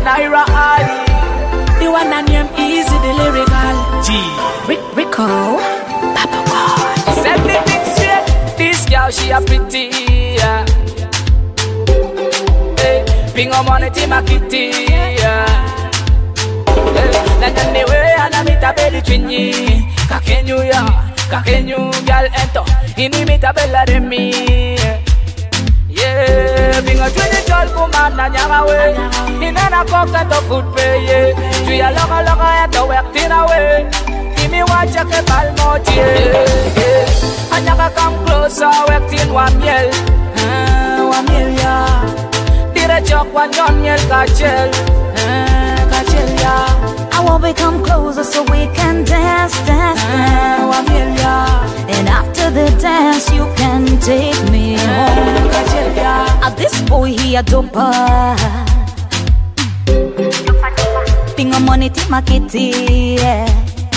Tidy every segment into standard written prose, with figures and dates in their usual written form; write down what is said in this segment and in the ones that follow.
Naira Ali. The one that name Easy, the lyrical G. Rico, Papa God. Set the thing straight. This girl, she a pretty, yeah. Hey, bingo money, Tima Kitty, yeah. Then the way I meet a belly twinny. Kakenyu, yeah. Kakenyu, girl, ento. Ini meet a bella de me. Yeah, being a 20-year-old woman, na nyama way. In a pocket of food pay, yeah. Do ya longer at the work in a way? Give me one check a palmot, yeah. I never come closer, worked in 1 meal. 1 meal, yeah. Did a job 1 young meal, kachel, yeah. I want to come closer so we can dance, dance, dance. 1 meal, yeah. And after the dance, you can take me home. Yeah. This boy here dopa. Pinga money Tima Kitty, yeah.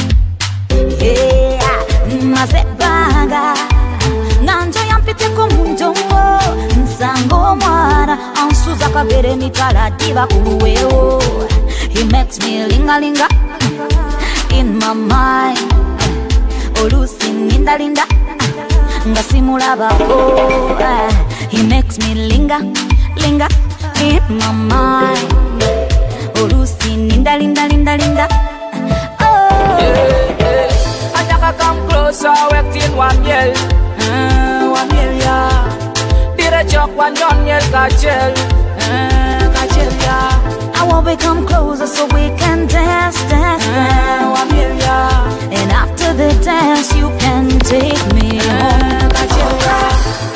Mazebanga Nanjo yampite kumundongo Nsango mwana Ansuza kabere mitala diva kuruweo. He makes me linga-linga in my mind. Olusi ninda linda Ngasimula bako. He makes me linger in my mind. Olusi ninda linda. Oh yeah. I never come closer, worked in 1 meal. 1 meal, yeah. Did a job 1 young meal, kachel, yeah. I want to come closer so we can dance, dance, dance. 1 meal, yeah. And after the dance, you can take me home. Yeah.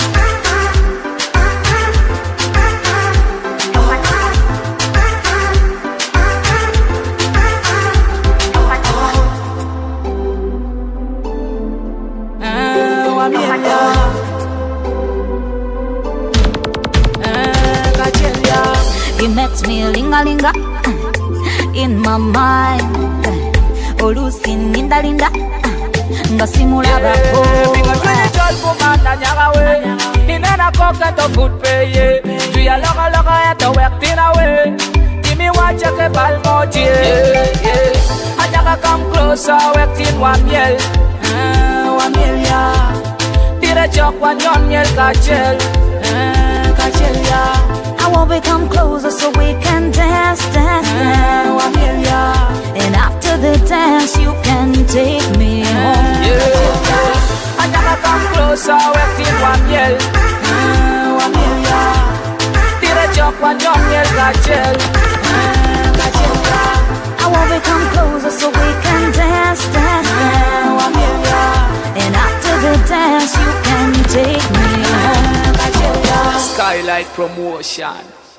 He makes me linga-linga in my mind. Olusi ninda linda Ngasimula bako. Being a 20-year-old woman, na nyama way. In a pocket of food pay, yeah. Do ya longer at the work in a way? Give me one check a palmot, yeah. I never come closer, worked in 1 meal. 1 meal, yeah. Did a job 1 young meal, kachel, yeah. I want to come closer so we can dance, dance, dance. 1 meal, yeah. And after the dance, you can take me home. Yeah. I never come closer, worked in 1 meal. 1 meal, yeah. Did a job 1 young meal, kachel, yeah. I want to come closer so we can dance, dance, dance. 1 meal, yeah. And after the dance, you can take me home. Skylight Promotion.